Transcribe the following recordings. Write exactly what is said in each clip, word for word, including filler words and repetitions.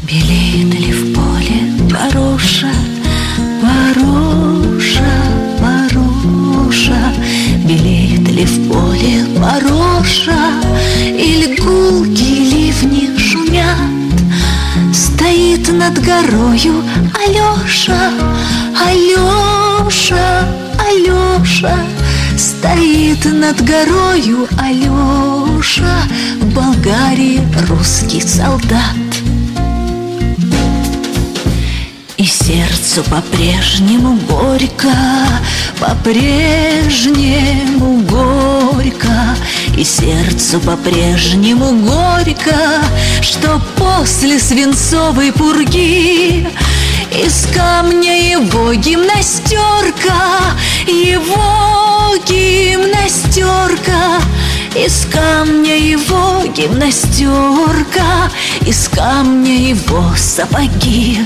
Белеет ли в поле пороша, пороша, пороша? Белеет ли в поле пороша, или гулки ливни шумят? Стоит над горою Алеша, Алеша, Алеша. Стоит над горою Алеша, в Болгарии русский солдат. И сердцу по-прежнему горько, по-прежнему горько. И сердцу по-прежнему горько, что после свинцовой пурги из камня его гимнастерка, его гимнастерка. Из камня его гимнастерка, из камня его сапоги.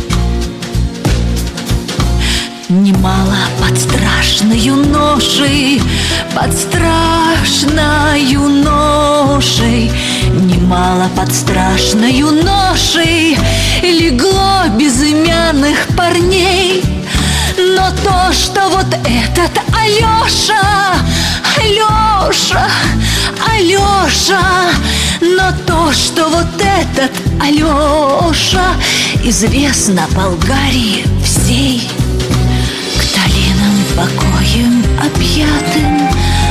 Немало под страшною ношей, под страшною ношей, немало под страшною ношей легло безымянных парней. Но то, что вот этот Алеша, Алеша, Алеша, но то, что вот этот Алеша известно Болгарии всей. Покоем объятым,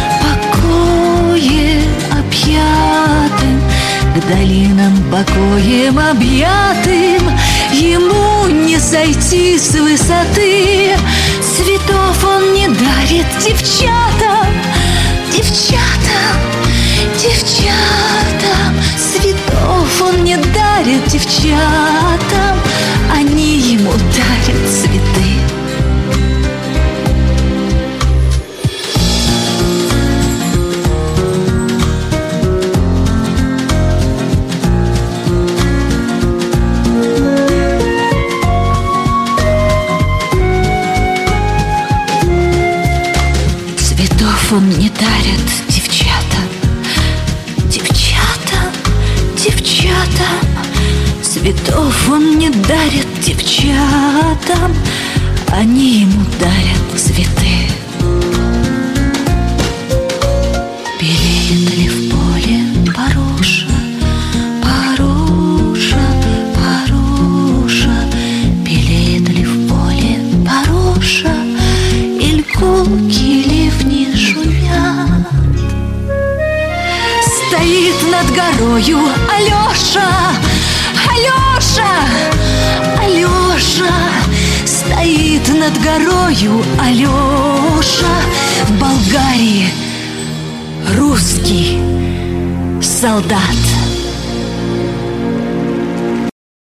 покоем объятым, к долинам покоем объятым ему не сойти с высоты. Цветов он не дарит девчатам, девчатам, девчатам. Цветов он не дарит девчатам, они ему дарят цветы. Он не дарит девчатам, девчатам, девчатам. Цветов он не дарит девчатам, они ему дарят цветы. Белеет ли в поле пороша, пороша, пороша? Белеет ли в поле пороша, иль гулки ливни шумят? Стоит над горою Алеша, Алеша, Алеша. Стоит над горою Алеша, в Болгарии русский солдат.